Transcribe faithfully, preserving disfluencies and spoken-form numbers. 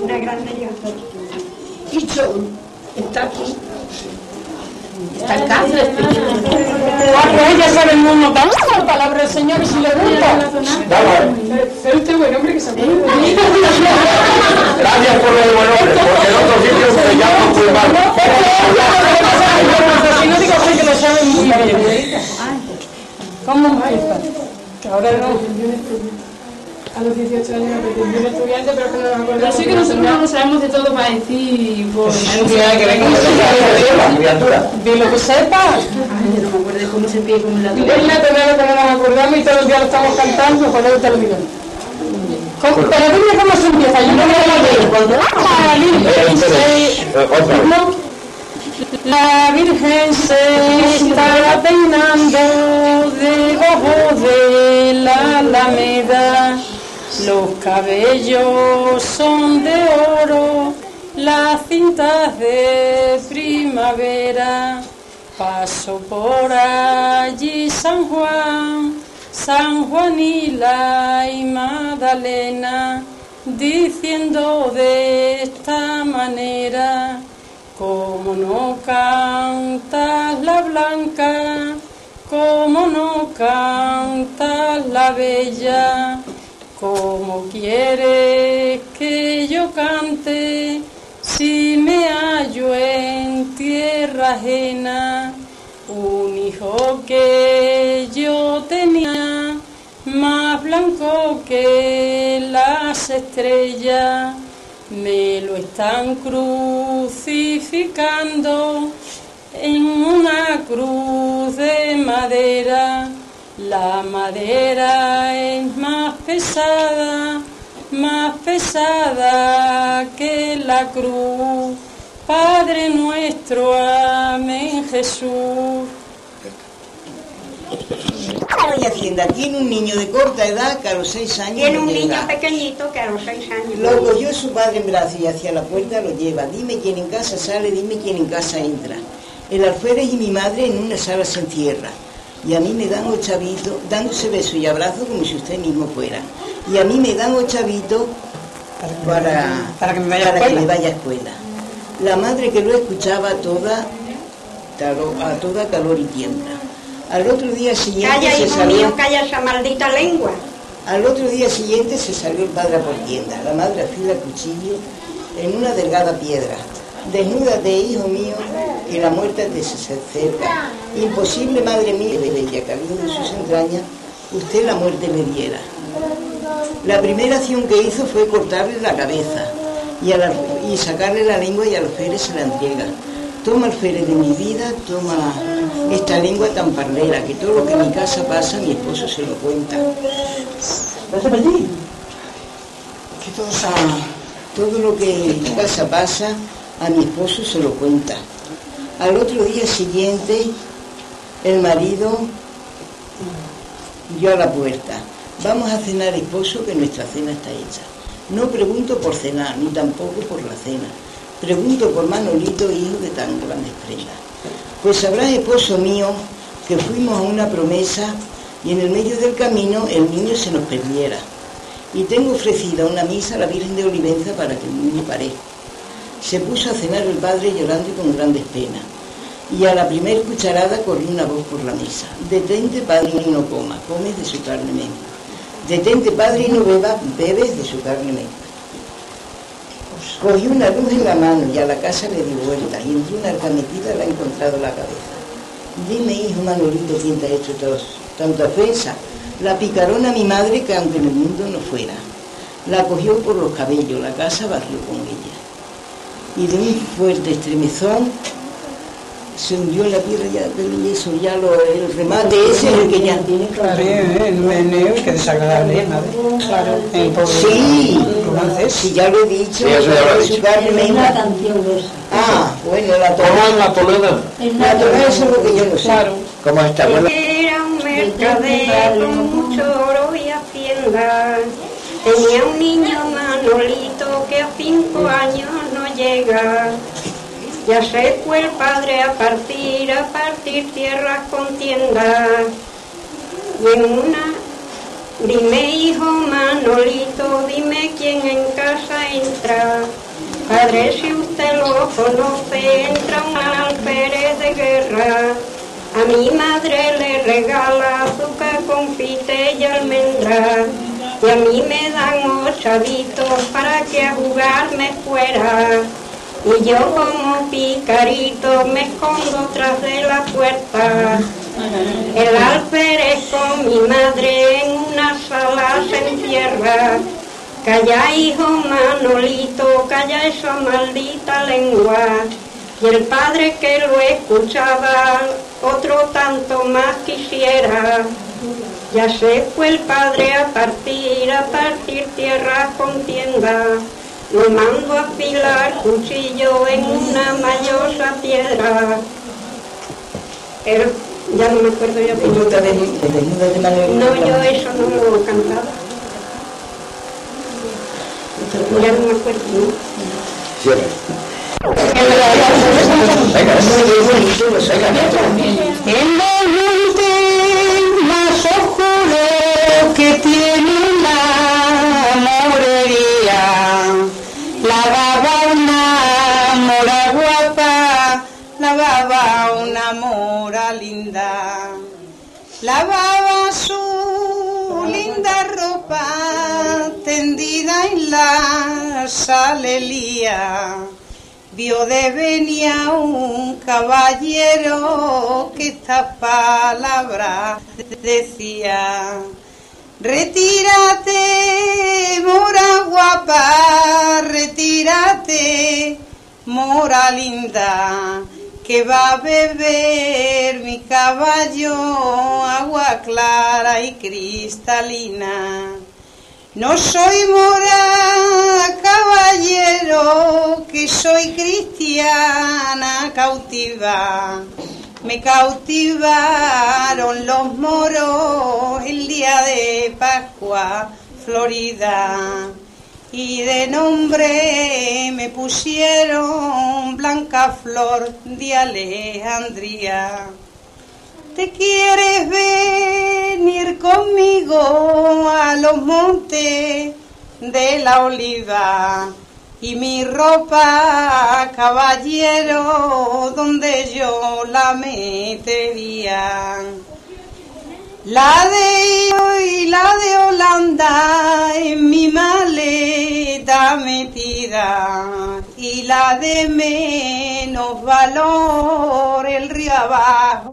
una grande ya. Y John está aquí. Está en casa. Pues ya sabemos uno tanto la palabra del Señor y si le gusta. Pero usted buen hombre que se acuerda. Gracias por lo de buen hombre, porque en otros sitios se llama muy mal. Si no digo que lo saben muy bien. ¿Cómo empieza? Que ahora no. A los dieciocho años me pretendí un estudiante, pero que no nos acordamos. Así que nosotros no lo sabemos de todo para decir. Pues, de lo que sepa. Ay, yo no me acuerdo de cómo se empieza con la Es la tonada que no nos acordamos y todos los días lo estamos cantando, por eso te lo digo. Pero dime cómo se empieza, yo no me lo digo. La Virgen se está peinando debajo de la alameda, los cabellos son de oro, las cintas de primavera, paso por allí San Juan, San Juanila y Magdalena, diciendo de esta manera: como no cantas la blanca, como no cantas la bella, como quieres que yo cante, si me hallo en tierra ajena. Un hijo que yo tenía, más blanco que las estrellas, me lo están crucificando en una cruz de madera. La madera es más pesada, más pesada que la cruz. Padre nuestro, amén Jesús. Doña Hacienda tiene un niño de corta edad que a los seis años Tiene un no niño llega. pequeñito que a los seis años. Lo cogió su padre en brazos y hacia la puerta lo lleva. Dime quién en casa sale, dime quién en casa entra. El alférez y mi madre en una sala se encierra. Y a mí me dan ochavitos, dándose besos y abrazos como si usted mismo fuera. Y a mí me dan ochavitos para, para, que, me vaya para que me vaya a escuela. La madre que lo escuchaba a toda, a toda calor y tiembla. Al otro día siguiente Calla, se hijo salió... mío, calla esa maldita lengua. Al otro día siguiente se salió el padre a por tienda. La madre afila el cuchillo en una delgada piedra. Desnúdate, hijo mío, que la muerte te se acerca. Imposible, madre mía, de bella, que abriendo sus entrañas, usted la muerte le diera. La primera acción que hizo fue cortarle la cabeza y, a la, y sacarle la lengua, y al alférez se la entrega. Toma, alférez de mi vida, toma esta lengua tan parlera, que todo lo que en mi casa pasa, mi esposo se lo cuenta. ¿Vas allí? Que todo, todo lo que en mi casa pasa, a mi esposo se lo cuenta. Al otro día siguiente, el marido dio a la puerta. Vamos a cenar, esposo, que nuestra cena está hecha. No pregunto por cenar, ni tampoco por la cena. Pregunto por Manolito, hijo de tan grandes prendas. Pues sabrás, esposo mío, que fuimos a una promesa y en el medio del camino el niño se nos perdiera. Y tengo ofrecida una misa a la Virgen de Olivenza para que el niño parezca. Se puso a cenar el padre llorando y con grandes penas. Y a la primer cucharada corrió una voz por la mesa: detente, padre, y no comas, comes de su carne menta. Detente, padre, y no bebas, bebes de su carne menta. Cogió una luz en la mano y a la casa le dio vuelta, y entre una arca metida le ha encontrado la cabeza. Dime, hijo Manolito, ¿quién te ha hecho tanta ofensa? La picarona mi madre, que aunque en el mundo no fuera. La cogió por los cabellos, la casa barrió con ella. Y de un fuerte estremezón se hundió en la tierra, ya, y eso ya lo, el remate ese es el que ya tiene claro. El meneo, que desagradable, madre. Claro. Sí, sí, ya lo he dicho. Sí, eso ya lo he dicho. Es una canción esa. Ah, bueno, la ¿Cómo es la tonada? La tonada es lo que yo no sé. Claro. ¿Cómo está? Bueno. Era un mercader con mucho oro y hacienda. Tenía un niño Manolito que a cinco años no llega. Ya se fue el padre a partir, a partir tierras con tiendas. Y en una, dime, hijo Manolito, dime quién en casa entra. padre, si usted lo conoce, entra un alférez de guerra. A mi madre le regala azúcar, confite y almendra. Y a mí me dan ocho chavitos para que a jugar me fuera. Y yo como picarito me escondo tras de la puerta. El alférez con mi madre en una sala se encierra. Calla, hijo Manolito, calla esa maldita lengua. Y el padre que lo escuchaba, otro tanto más quisiera. Ya se fue el padre a partir, a partir tierra con tienda. Lo mando a afilar cuchillo en una mayosa piedra. Él, ya no me acuerdo yo cómo. ¿Tú te desnudas de Manuel? No, yo eso no lo cantaba. Ya no me acuerdo, ¿no? Cierra. Venga, eso es muy bonito, lo sacan. En los montes más oscuros que tiene la morería, lavaba una mora guapa, lavaba una mora linda, lavaba su linda ropa tendida en la salelía. Vio de venía un caballero que estas palabras decía: retírate, mora guapa, retírate, mora linda, que va a beber mi caballo agua clara y cristalina. No soy mora, caballero, que soy cristiana cautiva. Me cautivaron los moros el día de Pascua, Florida. Y de nombre me pusieron Blanca Flor de Alejandría. ¿Te quieres venir conmigo a los montes de la Oliva? Y mi ropa, caballero, donde yo la metería. La de hoy y la de Holanda en mi maleta metida, y la de menos valor el río abajo